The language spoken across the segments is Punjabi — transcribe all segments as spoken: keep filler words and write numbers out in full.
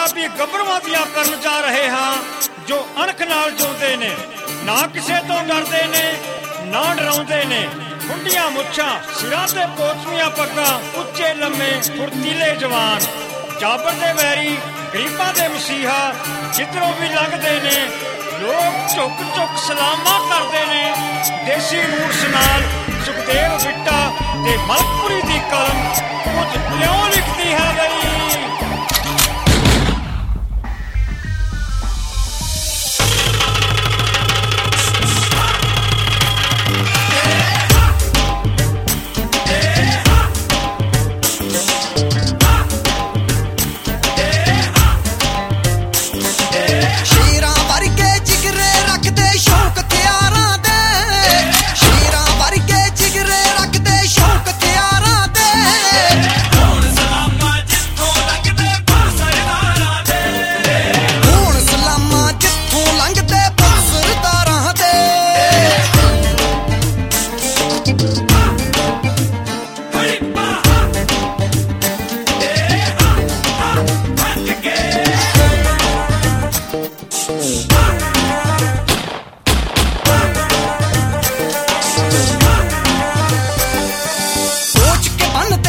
ਪੰਜਾਬੀ ਗੱਭਰੂਆਂ ਦੀਆਂ ਕਰਨ ਜਾ ਰਹੇ ਹਾਂ ਜੋ ਅਣਖ ਨਾਲ ਜਿਉਂਦੇ ਨੇ, ਨਾ ਕਿਸੇ ਤੋਂ ਡਰਦੇ ਨੇ ਨਾ ਡਰਾਉਂਦੇ ਨੇ। ਖੁੰਡੀਆਂ ਮੁੱਛਾਂ, ਸਿਰਾਂ ਤੇ ਪੋਚਵੀਆਂ ਪੱਗਾਂ, ਉੱਚੇ ਲੰਮੇ ਫੁਰਤੀਲੇ ਜਵਾਨ, ਜਾਬਰ ਦੇ ਵੈਰੀ, ਗਰੀਬਾਂ ਦੇ ਮਸੀਹਾ, ਜਿੱਧਰੋਂ ਵੀ ਲੰਘਦੇ ਨੇ ਲੋਕ ਝੁੱਕ ਝੁੱਕ ਸਲਾਮਾਂ ਕਰਦੇ ਨੇ। ਦੇਸੀ ਰੂਟਸ ਨਾਲ ਸੁਖਦੇਵ ਬਿੱਟਾ ਤੇ ਮਲਕਪੁਰੀ ਦੀ ਕਲਮ ਕੁਝ ਕਿਉਂ ਲਿਖਦੀ ਹੈ ਬਈ।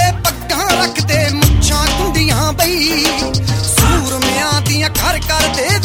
ਸੂਰਮਿਆਂ ਦੀਆਂ ਘਰ ਕਰਦੇ